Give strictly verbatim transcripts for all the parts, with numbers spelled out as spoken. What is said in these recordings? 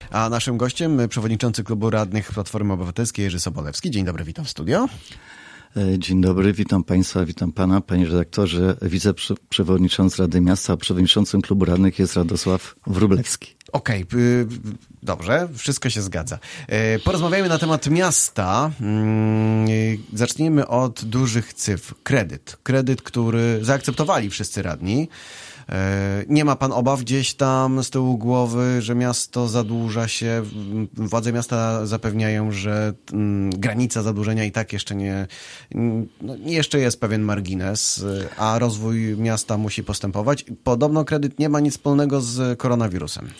A naszym gościem przewodniczący Klubu Radnych Platformy Obywatelskiej Jerzy Sobolewski. Dzień dobry, witam w studio. Dzień dobry, witam Państwa, witam Pana, Panie redaktorze. Wiceprzewodniczący Rady Miasta, a przewodniczącym Klubu Radnych jest Radosław Wróblewski. Okej, okay, dobrze, wszystko się zgadza. Porozmawiajmy na temat miasta. Zacznijmy od dużych cyfr. Kredyt. Kredyt, który zaakceptowali wszyscy radni. Nie ma pan obaw gdzieś tam z tyłu głowy, że miasto zadłuża się? Władze miasta zapewniają, że granica zadłużenia i tak jeszcze nie, no jeszcze jest pewien margines, a rozwój miasta musi postępować. Podobno kredyt nie ma nic wspólnego z koronawirusem.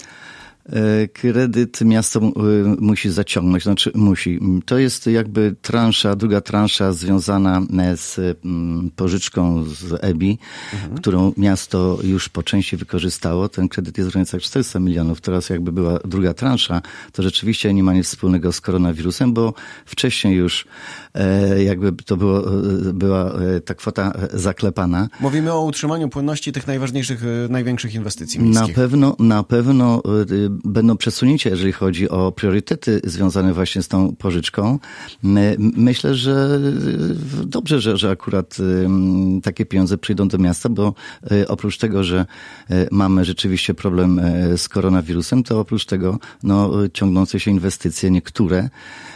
Kredyt miasto musi zaciągnąć, znaczy musi. To jest jakby transza, druga transza związana z pożyczką z E B I, mhm. którą miasto już po części wykorzystało. Ten kredyt jest w granicach czterysta milionów. Teraz jakby była druga transza, to rzeczywiście nie ma nic wspólnego z koronawirusem, bo wcześniej już jakby to było, była ta kwota zaklepana. Mówimy o utrzymaniu płynności tych najważniejszych, największych inwestycji miejskich. Na pewno, na pewno będą przesunięcia, jeżeli chodzi o priorytety związane właśnie z tą pożyczką. Myślę, że dobrze, że, że akurat takie pieniądze przyjdą do miasta, bo oprócz tego, że mamy rzeczywiście problem z koronawirusem, to oprócz tego no, ciągnące się inwestycje niektóre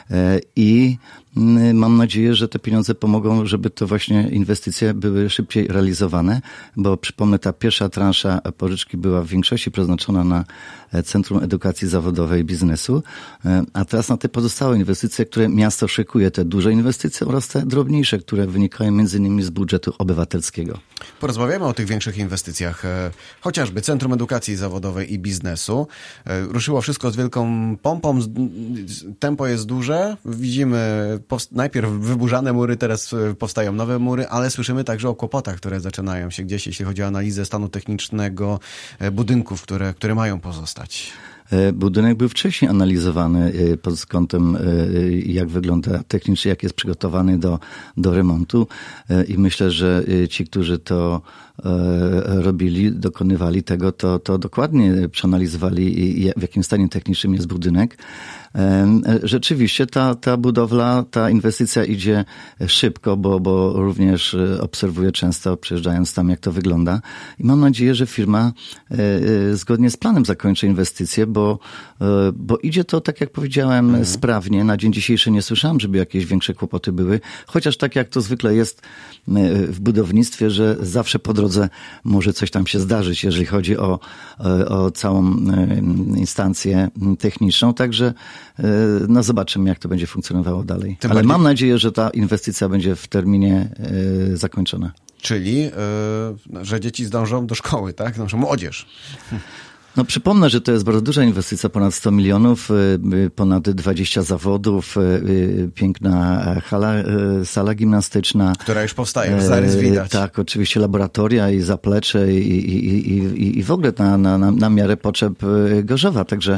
i mam nadzieję, że te pieniądze pomogą, żeby to właśnie inwestycje były szybciej realizowane, bo przypomnę, ta pierwsza transza pożyczki była w większości przeznaczona na Centrum Edukacji Zawodowej i Biznesu, a teraz na te pozostałe inwestycje, które miasto szykuje, te duże inwestycje oraz te drobniejsze, które wynikają między innymi z budżetu obywatelskiego. Porozmawiamy o tych większych inwestycjach, chociażby Centrum Edukacji Zawodowej i Biznesu. Ruszyło wszystko z wielką pompą, tempo jest duże, widzimy najpierw wyburzane mury, teraz powstają nowe mury, ale słyszymy także o kłopotach, które zaczynają się gdzieś, jeśli chodzi o analizę stanu technicznego budynków, które, które mają pozostać. Budynek był wcześniej analizowany pod kątem, jak wygląda technicznie, jak jest przygotowany do, do remontu i myślę, że ci, którzy to robili, dokonywali tego, to, to dokładnie przeanalizowali, w jakim stanie technicznym jest budynek. Rzeczywiście ta, ta budowla, ta inwestycja idzie szybko, bo, bo również obserwuję często, przejeżdżając tam, jak to wygląda. I mam nadzieję, że firma zgodnie z planem zakończy inwestycję, bo, bo idzie to, tak jak powiedziałem, mhm. sprawnie. Na dzień dzisiejszy nie słyszałem, żeby jakieś większe kłopoty były. Chociaż tak jak to zwykle jest w budownictwie, że zawsze po drodze może coś tam się zdarzyć, jeżeli chodzi o, o całą instancję techniczną. Także no zobaczymy, jak to będzie funkcjonowało dalej. Tym Ale bardziej... mam nadzieję, że ta inwestycja będzie w terminie y, zakończona. Czyli, y, że dzieci zdążą do szkoły, tak? Zdążą młodzież. No przypomnę, że to jest bardzo duża inwestycja, ponad sto milionów, ponad dwadzieścia zawodów, piękna hala, sala gimnastyczna. Która już powstaje, zarys widać. Tak, oczywiście laboratoria i zaplecze i, i, i, i w ogóle na, na, na miarę potrzeb Gorzowa. Także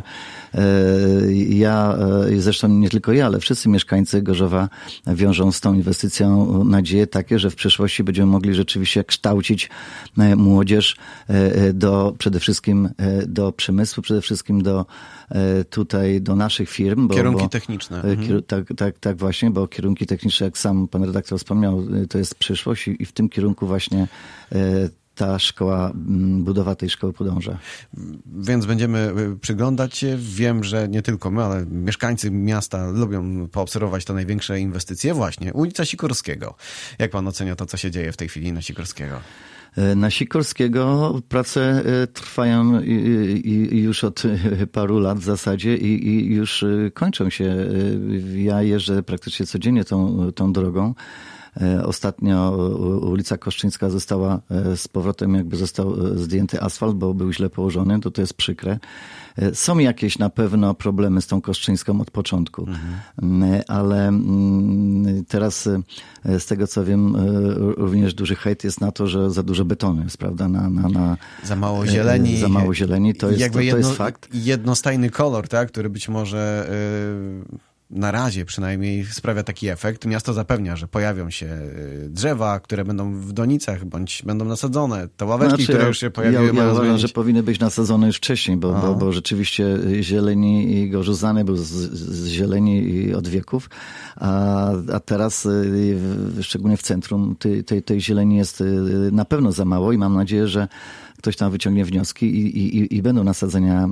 ja, zresztą nie tylko ja, ale wszyscy mieszkańcy Gorzowa wiążą z tą inwestycją nadzieje takie, że w przyszłości będziemy mogli rzeczywiście kształcić młodzież do przede wszystkim do przemysłu, przede wszystkim do tutaj, do naszych firm. Bo, kierunki bo, techniczne. Kier, tak, tak, tak właśnie, bo kierunki techniczne, jak sam pan redaktor wspomniał, to jest przyszłość i, i w tym kierunku właśnie ta szkoła, budowa tej szkoły podąża. Więc będziemy przyglądać się. Wiem, że nie tylko my, ale mieszkańcy miasta lubią poobserwować te największe inwestycje. Właśnie, ulica Sikorskiego. Jak pan ocenia to, co się dzieje w tej chwili na Sikorskiego? Na Sikorskiego prace trwają już od paru lat w zasadzie i już kończą się. Ja jeżdżę praktycznie codziennie tą, tą drogą. Ostatnio ulica Koszczyńska została z powrotem, jakby został zdjęty asfalt, bo był źle położony, to to jest przykre. Są jakieś na pewno problemy z tą Koszczyńską od początku, mhm. ale teraz z tego co wiem, również duży hejt jest na to, że za dużo betonu jest, prawda? Na, na, na, za mało zieleni. Za mało zieleni, to jest, to, to jedno, jest fakt. Jednostajny kolor, tak? Który być może na razie przynajmniej sprawia taki efekt. Miasto zapewnia, że pojawią się drzewa, które będą w donicach, bądź będą nasadzone. Te ławeczki, znaczy, które już się pojawiły, ja, mają ja uważam, zmienić. że powinny być nasadzone już wcześniej, bo, bo, bo rzeczywiście zieleni i gorzu znany był z, z zieleni od wieków, a, a teraz szczególnie w centrum tej, tej, tej zieleni jest na pewno za mało i mam nadzieję, że ktoś tam wyciągnie wnioski i, i, i będą nasadzenia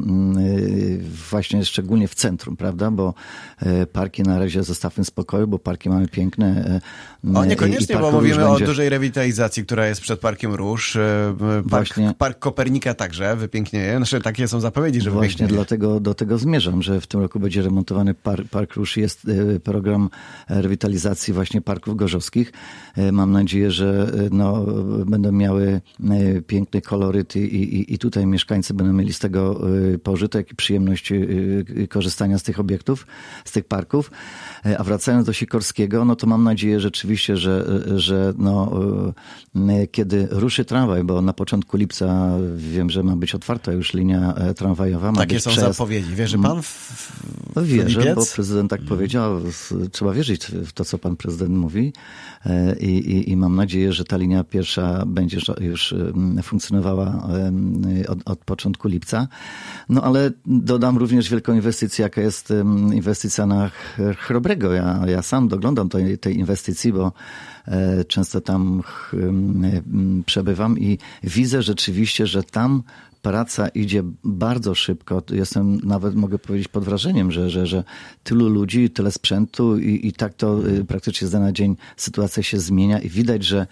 właśnie szczególnie w centrum, prawda? Bo parki na razie zostawmy w spokoju, bo parki mamy piękne. O, niekoniecznie, bo mówimy będzie... o dużej rewitalizacji, która jest przed Parkiem Róż. Park, właśnie... Park Kopernika także wypięknieje. Znaczy, takie są zapowiedzi, że Właśnie wypięknieje. dlatego do tego zmierzam, że w tym roku będzie remontowany Park, Park Róż. Jest program rewitalizacji właśnie parków gorzowskich. Mam nadzieję, że no, będą miały piękny koloryt i, i, i tutaj mieszkańcy będą mieli z tego pożytek i przyjemność korzystania z tych obiektów, z tych parków. A wracając do Sikorskiego, no to mam nadzieję rzeczywiście, że, że no, kiedy ruszy tramwaj, bo na początku lipca wiem, że ma być otwarta już linia tramwajowa. Ma Takie być są przejazd. zapowiedzi. Wierzy pan w, w no wierzę, lipiec? Bo prezydent tak powiedział. Trzeba wierzyć w to, co pan prezydent mówi. I, i, i mam nadzieję, że ta linia pierwsza będzie już funkcjonowała od, od początku lipca. No ale dodam również wielką inwestycję, jaka jest inwestycja na Chrobrego. Ja, ja sam doglądam tej, tej inwestycji, bo często tam przebywam i widzę rzeczywiście, że tam praca idzie bardzo szybko. Jestem nawet, mogę powiedzieć, pod wrażeniem, że, że, że tylu ludzi, tyle sprzętu i, i tak to praktycznie z dnia na dzień sytuacja się zmienia i widać, że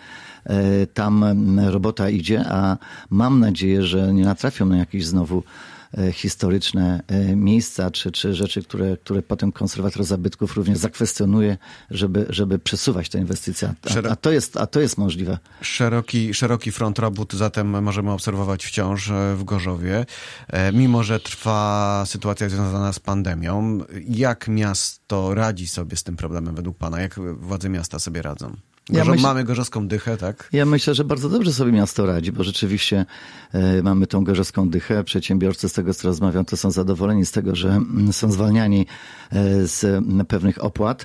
tam robota idzie, a mam nadzieję, że nie natrafią na jakieś znowu historyczne miejsca, czy, czy rzeczy, które, które potem konserwator zabytków również zakwestionuje, żeby, żeby przesuwać tę inwestycję. A, a, to jest, a to jest możliwe. Szeroki, szeroki front robót zatem możemy obserwować wciąż w Gorzowie. Mimo że trwa sytuacja związana z pandemią, jak miasto radzi sobie z tym problemem według pana? Jak władze miasta sobie radzą? Gorzą, ja myśl... Mamy gorzowską dychę, tak? Ja myślę, że bardzo dobrze sobie miasto radzi, bo rzeczywiście e, mamy tą gorzowską dychę. Przedsiębiorcy, z tego co rozmawiam, to są zadowoleni z tego, że są zwalniani e, z pewnych opłat.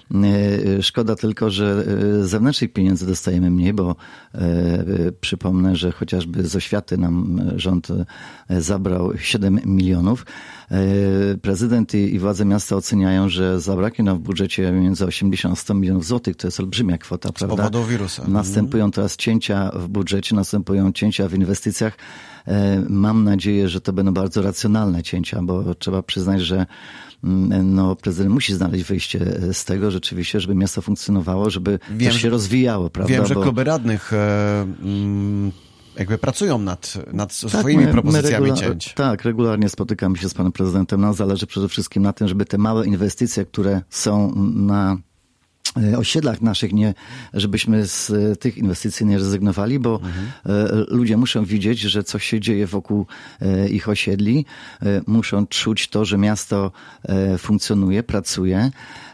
E, szkoda tylko, że zewnętrznych pieniędzy dostajemy mniej, bo e, przypomnę, że chociażby z oświaty nam rząd zabrał siedem milionów. E, prezydent i, i władze miasta oceniają, że zabraknie nam w budżecie między osiemdziesiąt a sto milionów złotych. To jest olbrzymia kwota. Z powodu wirusa. Następują teraz cięcia w budżecie, następują cięcia w inwestycjach. Mam nadzieję, że to będą bardzo racjonalne cięcia, bo trzeba przyznać, że no, prezydent musi znaleźć wyjście z tego rzeczywiście, żeby miasto funkcjonowało, żeby wiem, też się rozwijało. Prawda? Wiem, że bo... kluby radnych e, mm, jakby pracują nad, nad swoimi tak, my, propozycjami my cięć. Tak, regularnie spotykamy się z panem prezydentem. Nam zależy przede wszystkim na tym, żeby te małe inwestycje, które są na osiedlach naszych, nie, żebyśmy z tych inwestycji nie rezygnowali, bo mhm. ludzie muszą widzieć, że coś się dzieje wokół ich osiedli. Muszą czuć to, że miasto funkcjonuje, pracuje,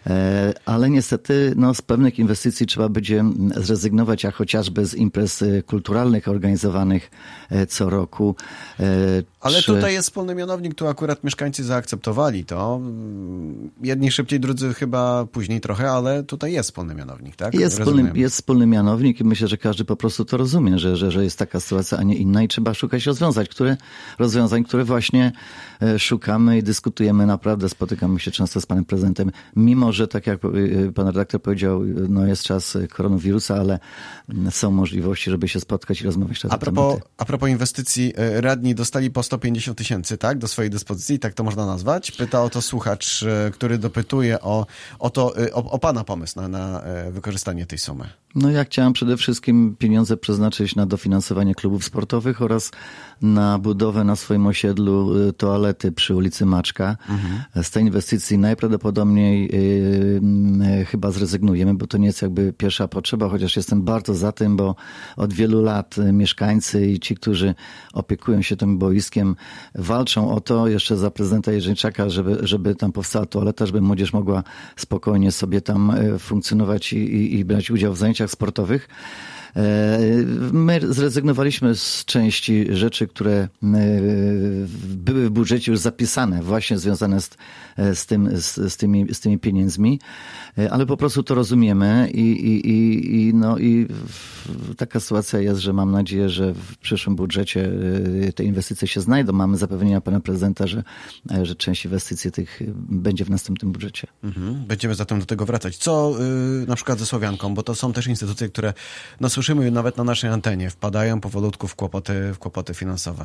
ale niestety no, z pewnych inwestycji trzeba będzie zrezygnować, jak chociażby z imprez kulturalnych organizowanych co roku. Ale Czy... tutaj jest wspólny mianownik, tu akurat mieszkańcy zaakceptowali to. Jedni szybciej, drudzy chyba później trochę, ale tutaj jest wspólny mianownik, tak? Jest wspólny, jest wspólny mianownik i myślę, że każdy po prostu to rozumie, że, że, że jest taka sytuacja, a nie inna i trzeba szukać rozwiązań, które, rozwiązań, które właśnie szukamy i dyskutujemy naprawdę, spotykamy się często z panem prezydentem, mimo że tak jak pan redaktor powiedział, no jest czas koronawirusa, ale są możliwości, żeby się spotkać i rozmawiać na te a propos, tematy. A propos inwestycji, radni dostali po sto pięćdziesiąt tysięcy, tak, do swojej dyspozycji, tak to można nazwać. Pyta o to słuchacz, który dopytuje o, o to, o, o pana pomysł na, na wykorzystanie tej sumy. No ja chciałem przede wszystkim pieniądze przeznaczyć na dofinansowanie klubów sportowych oraz na budowę na swoim osiedlu toalety przy ulicy Maczka. Mhm. Z tej inwestycji najprawdopodobniej yy, chyba zrezygnujemy, bo to nie jest jakby pierwsza potrzeba, chociaż jestem bardzo za tym, bo od wielu lat mieszkańcy i ci, którzy opiekują się tym boiskiem, walczą o to jeszcze za prezydenta Jerzyńczaka, żeby, żeby tam powstała toaleta, żeby młodzież mogła spokojnie sobie tam funkcjonować i, i, i brać udział w zajęciach sportowych. My zrezygnowaliśmy z części rzeczy, które były w budżecie już zapisane, właśnie związane z, z, tym, z, z, tymi, z tymi pieniędzmi, ale po prostu to rozumiemy i, i, i, i, no, i taka sytuacja jest, że mam nadzieję, że w przyszłym budżecie te inwestycje się znajdą. Mamy zapewnienia pana prezydenta, że, że część inwestycji tych będzie w następnym budżecie. Mhm. Będziemy zatem do tego wracać. Co yy, na przykład ze Słowianką, bo to są też instytucje, które no, słyszymy nawet na naszej antenie, wpadają powolutku w kłopoty, w kłopoty finansowe.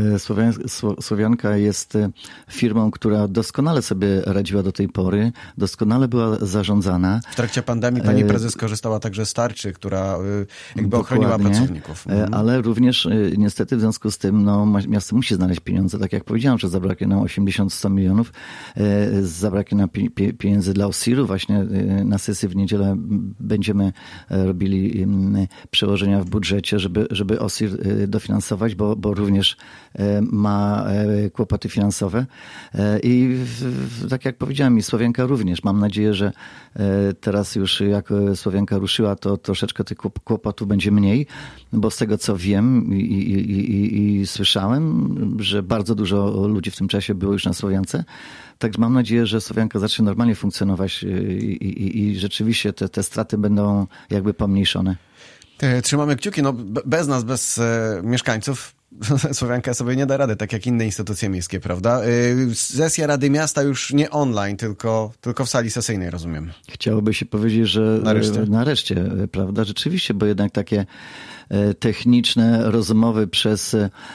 Słowianka jest firmą, która doskonale sobie radziła do tej pory, doskonale była zarządzana. W trakcie pandemii pani prezes korzystała także z tarczy, która jakby Dokładnie, ochroniła pracowników. Mhm. Ale również niestety w związku z tym no, miasto musi znaleźć pieniądze. Tak jak powiedziałem, że zabraknie nam osiemdziesiąt do stu milionów, zabraknie nam pieniędzy dla O S I R-u. Właśnie na sesji w niedzielę będziemy robili przełożenia w budżecie, żeby, żeby O S I R dofinansować, bo, bo również ma kłopoty finansowe. I tak jak powiedziałem, i Słowianka również. Mam nadzieję, że teraz już jak Słowianka ruszyła, to troszeczkę tych kłopotów będzie mniej, bo z tego co wiem i, i, i, i słyszałem, że bardzo dużo ludzi w tym czasie było już na Słowiance. Także mam nadzieję, że Słowianka zacznie normalnie funkcjonować i, i, i rzeczywiście te, te straty będą jakby pomniejszone. Trzymamy kciuki. No, bez nas, bez e, mieszkańców Słowianka sobie nie da rady, tak jak inne instytucje miejskie, prawda? Sesja Rady Miasta już nie online, tylko, tylko w sali sesyjnej, rozumiem. Chciałoby się powiedzieć, że nareszcie. nareszcie, prawda? Rzeczywiście, bo jednak takie techniczne rozmowy przez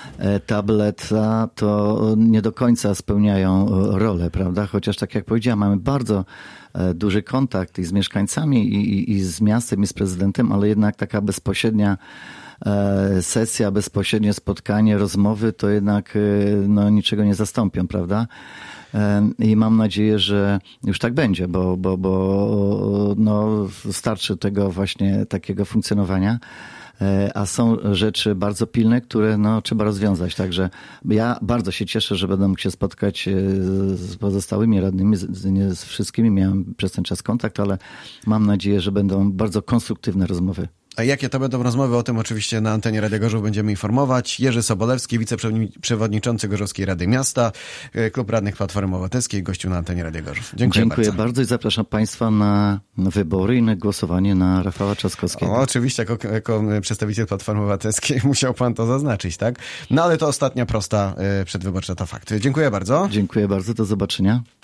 tableta to nie do końca spełniają rolę, prawda? Chociaż tak jak powiedziałem, mamy bardzo duży kontakt i z mieszkańcami, i, i, i z miastem, i z prezydentem, ale jednak taka bezpośrednia sesja, bezpośrednie spotkanie, rozmowy to jednak no, niczego nie zastąpią, prawda? I mam nadzieję, że już tak będzie, bo, bo, bo no, starczy tego właśnie takiego funkcjonowania. A są rzeczy bardzo pilne, które no, trzeba rozwiązać. Także ja bardzo się cieszę, że będę mógł się spotkać z pozostałymi radnymi, z, nie z wszystkimi. Miałem przez ten czas kontakt, ale mam nadzieję, że będą bardzo konstruktywne rozmowy. A jakie to będą rozmowy? O tym oczywiście na antenie Radia Gorzów będziemy informować. Jerzy Sobolewski, wiceprzewodniczący Gorzowskiej Rady Miasta, Klub Radnych Platformy Obywatelskiej, gościu na antenie Radia Gorzów. Dziękuję, Dziękuję bardzo. bardzo i zapraszam Państwa na wybory i na głosowanie na Rafała Trzaskowskiego. O, oczywiście, jako, jako przedstawiciel Platformy Obywatelskiej musiał pan to zaznaczyć, tak? No ale to ostatnia prosta przedwyborcza, to fakt. Dziękuję bardzo. Dziękuję bardzo, do zobaczenia.